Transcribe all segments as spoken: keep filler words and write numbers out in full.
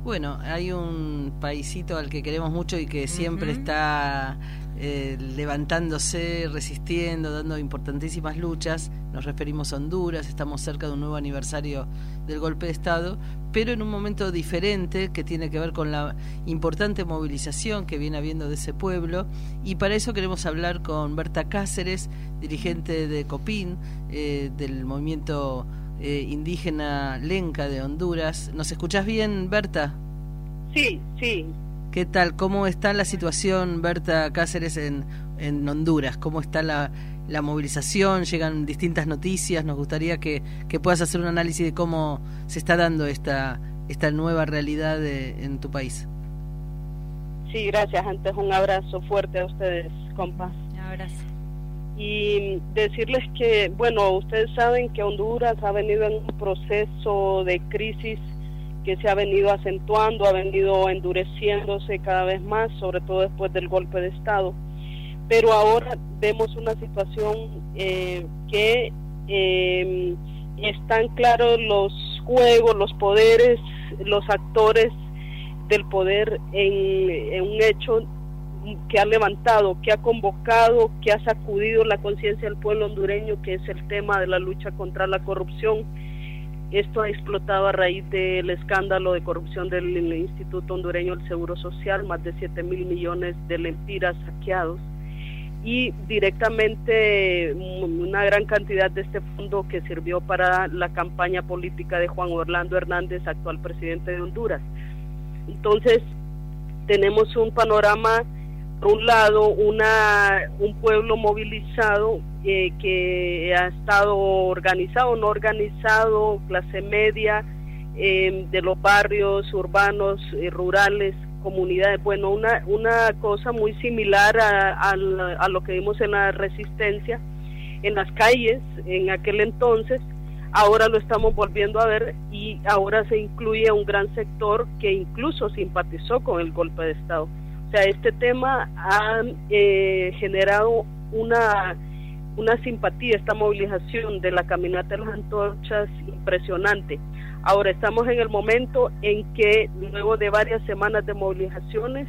Bueno, hay un paisito al que queremos mucho y que siempre uh-huh. está eh, levantándose, resistiendo, dando importantísimas luchas. Nos referimos a Honduras, estamos cerca de un nuevo aniversario del golpe de Estado, pero en un momento diferente que tiene que ver con la importante movilización que viene habiendo de ese pueblo, y para eso queremos hablar con Berta Cáceres, dirigente de COPIN, eh, del movimiento Eh, indígena Lenca de Honduras. ¿Nos escuchás bien, Berta? Sí, sí. ¿Qué tal? ¿Cómo está la situación, Berta Cáceres, en, en Honduras? ¿Cómo está la, la movilización? Llegan distintas noticias. Nos gustaría que, que puedas hacer un análisis de cómo se está dando esta, esta nueva realidad de, en tu país. Sí, gracias. Antes un abrazo fuerte a ustedes, compas. Un abrazo. Y decirles que, bueno, ustedes saben que Honduras ha venido en un proceso de crisis que se ha venido acentuando, ha venido endureciéndose cada vez más, sobre todo después del golpe de Estado. Pero ahora vemos una situación eh, que eh, están claros los juegos, los poderes, los actores del poder en, en un hecho que ha levantado, que ha convocado, que ha sacudido la conciencia del pueblo hondureño, que es el tema de la lucha contra la corrupción. Esto ha explotado a raíz del escándalo de corrupción del Instituto Hondureño del Seguro Social, más de siete mil millones de lempiras saqueados, y directamente una gran cantidad de este fondo que sirvió para la campaña política de Juan Orlando Hernández, actual presidente de Honduras. Entonces, tenemos un panorama, por un lado, una un pueblo movilizado eh, que ha estado organizado, no organizado, clase media, eh, de los barrios urbanos, eh, rurales, comunidades. Bueno, una una cosa muy similar a, a, a lo que vimos en la resistencia, en las calles, en aquel entonces. Ahora lo estamos volviendo a ver, y ahora se incluye un gran sector que incluso simpatizó con el golpe de Estado. O sea, este tema ha eh, generado una, una simpatía, esta movilización de la caminata de las antorchas impresionante. Ahora estamos en el momento en que, luego de varias semanas de movilizaciones,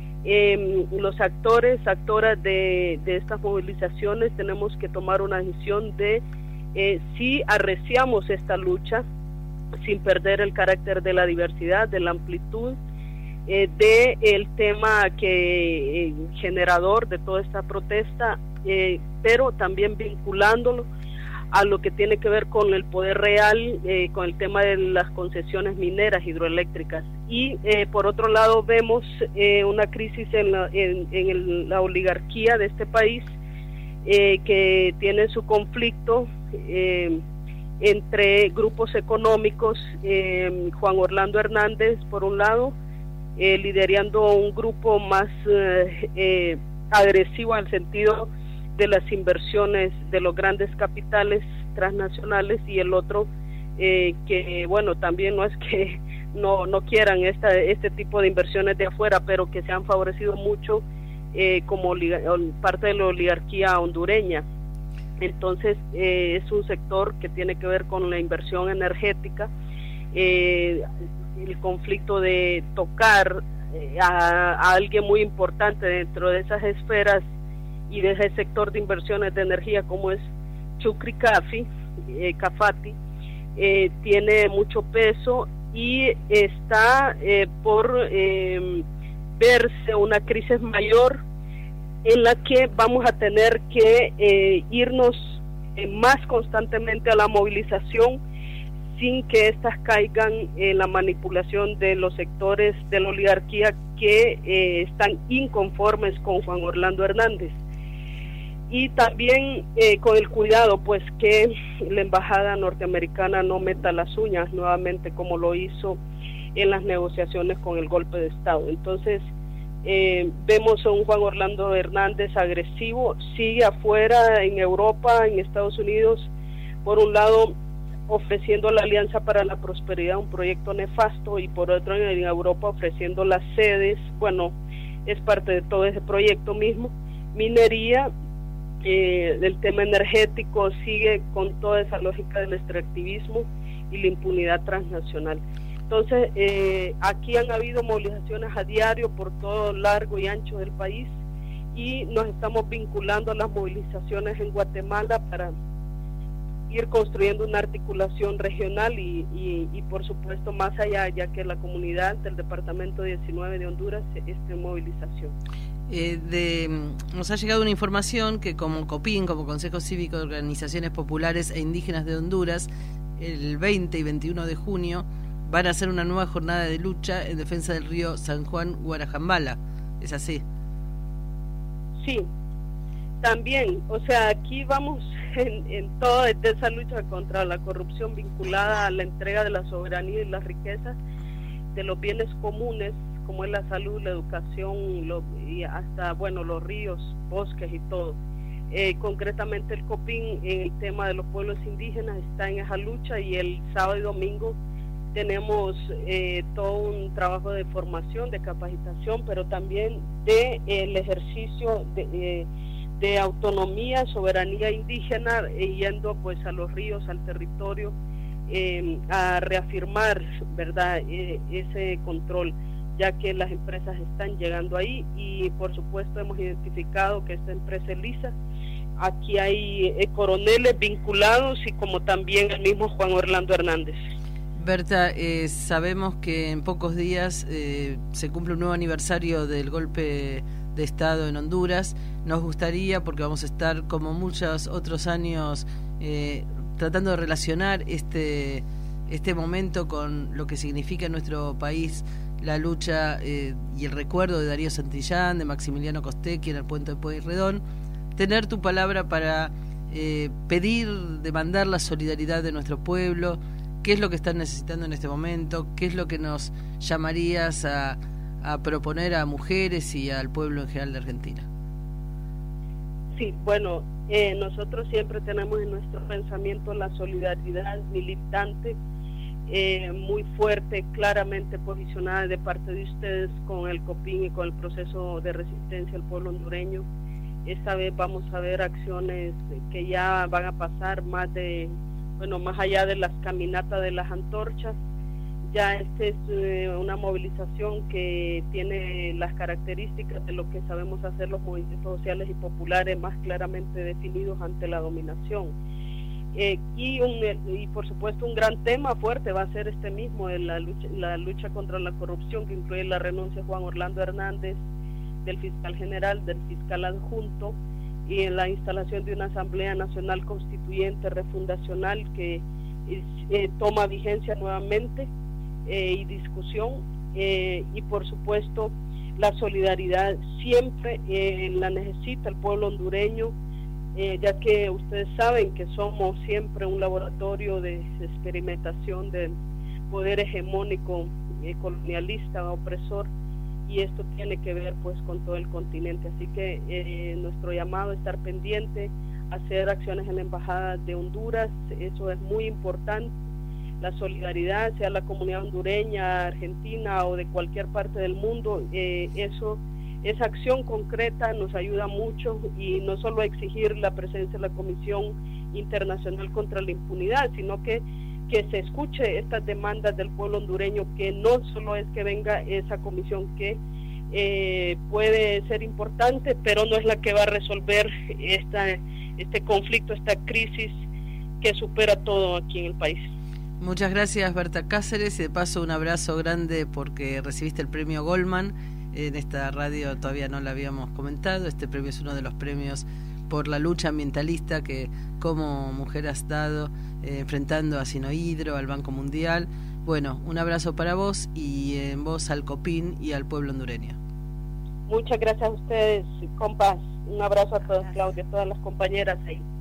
eh, los actores, actoras de, de estas movilizaciones, tenemos que tomar una decisión de Eh, si arreciamos esta lucha sin perder el carácter de la diversidad, de la amplitud, eh, de el tema que eh, generador de toda esta protesta, eh, pero también vinculándolo a lo que tiene que ver con el poder real, eh, con el tema de las concesiones mineras hidroeléctricas. Y eh, por otro lado vemos eh, una crisis en la, en, en el, la oligarquía de este país, eh, que tiene su conflicto Eh, entre grupos económicos, eh, Juan Orlando Hernández por un lado, eh, liderando un grupo más eh, eh, agresivo en el sentido de las inversiones de los grandes capitales transnacionales, y el otro eh, que bueno, también no es que no, no quieran esta, este tipo de inversiones de afuera, pero que se han favorecido mucho eh, como parte de la oligarquía hondureña. Entonces eh, es un sector que tiene que ver con la inversión energética, eh, el conflicto de tocar eh, a, a alguien muy importante dentro de esas esferas y de ese sector de inversiones de energía como es Chucri Cafi, eh, Cafati, eh, tiene mucho peso y está eh, por eh, verse una crisis mayor, en la que vamos a tener que eh, irnos eh, más constantemente a la movilización, sin que éstas caigan en la manipulación de los sectores de la oligarquía que eh, están inconformes con Juan Orlando Hernández. Y también eh, con el cuidado, pues, que la embajada norteamericana no meta las uñas nuevamente como lo hizo en las negociaciones con el golpe de Estado. Entonces, Eh, vemos a un Juan Orlando Hernández agresivo, sigue afuera en Europa, en Estados Unidos, por un lado ofreciendo la Alianza para la Prosperidad, un proyecto nefasto, y por otro en Europa ofreciendo las sedes, bueno, es parte de todo ese proyecto mismo, minería, eh, el tema energético sigue con toda esa lógica del extractivismo y la impunidad transnacional. Entonces, eh, aquí han habido movilizaciones a diario por todo largo y ancho del país y nos estamos vinculando a las movilizaciones en Guatemala para ir construyendo una articulación regional y, y, y por supuesto más allá, ya que la comunidad del departamento diecinueve de Honduras esté en movilización. Eh, de, nos ha llegado una información que como COPIN, como Consejo Cívico de Organizaciones Populares e Indígenas de Honduras, el veinte y veintiuno de junio van a hacer una nueva jornada de lucha en defensa del río San Juan Guarajambala. ¿Es así? Sí, también, o sea, aquí vamos en, en toda esa lucha contra la corrupción vinculada a la entrega de la soberanía y las riquezas de los bienes comunes, como es la salud, la educación, lo, y hasta, bueno, los ríos, bosques y todo. Eh, concretamente el COPIN, en el tema de los pueblos indígenas, está en esa lucha y el sábado y domingo tenemos eh, todo un trabajo de formación, de capacitación, pero también de eh, el ejercicio de, eh, de autonomía, soberanía indígena, eh, yendo pues a los ríos, al territorio, eh, a reafirmar, ¿verdad?, eh, ese control, ya que las empresas están llegando ahí y por supuesto hemos identificado que esta empresa ELISA, aquí hay eh, coroneles vinculados y como también el mismo Juan Orlando Hernández. Berta, eh, sabemos que en pocos días eh, se cumple un nuevo aniversario del golpe de Estado en Honduras. Nos gustaría, porque vamos a estar como muchos otros años eh, tratando de relacionar este, este momento con lo que significa en nuestro país la lucha eh, y el recuerdo de Darío Santillán, de Maximiliano Costecchi en el puente de Pueyrredón, tener tu palabra para eh, pedir, demandar la solidaridad de nuestro pueblo. ¿Qué es lo que están necesitando en este momento? ¿Qué es lo que nos llamarías a, a proponer a mujeres y al pueblo en general de Argentina? Sí, bueno, eh, nosotros siempre tenemos en nuestro pensamiento la solidaridad militante, eh, muy fuerte, claramente posicionada de parte de ustedes con el COPIN y con el proceso de resistencia al pueblo hondureño. Esta vez vamos a ver acciones que ya van a pasar más de... bueno, más allá de las caminatas de las antorchas, ya esta es eh, una movilización que tiene las características de lo que sabemos hacer los movimientos sociales y populares más claramente definidos ante la dominación. Eh, y, un, y por supuesto un gran tema fuerte va a ser este mismo, de la lucha, la lucha contra la corrupción, que incluye la renuncia de Juan Orlando Hernández, del fiscal general, del fiscal adjunto, y en la instalación de una Asamblea Nacional Constituyente refundacional que eh, toma vigencia nuevamente eh, y discusión, eh, y por supuesto la solidaridad siempre eh, la necesita el pueblo hondureño, eh, ya que ustedes saben que somos siempre un laboratorio de experimentación del poder hegemónico eh, colonialista, opresor, y esto tiene que ver pues con todo el continente, así que eh, nuestro llamado es estar pendiente, hacer acciones en la Embajada de Honduras, eso es muy importante, la solidaridad, sea la comunidad hondureña, argentina o de cualquier parte del mundo, eh, eso, esa acción concreta nos ayuda mucho, y no solo a exigir la presencia de la Comisión Internacional contra la Impunidad, sino que que se escuche estas demandas del pueblo hondureño, que no solo es que venga esa comisión que eh, puede ser importante, pero no es la que va a resolver esta, este conflicto, esta crisis que supera todo aquí en el país. Muchas gracias, Berta Cáceres, y de paso un abrazo grande porque recibiste el premio Goldman. En esta radio todavía no lo habíamos comentado, este premio es uno de los premios por la lucha ambientalista que como mujer has dado, eh, enfrentando a Sinohidro, al Banco Mundial. Bueno, un abrazo para vos y en vos al COPIN y al pueblo hondureño. Muchas gracias a ustedes, compas. Un abrazo a todos, Claudia, a todas las compañeras ahí.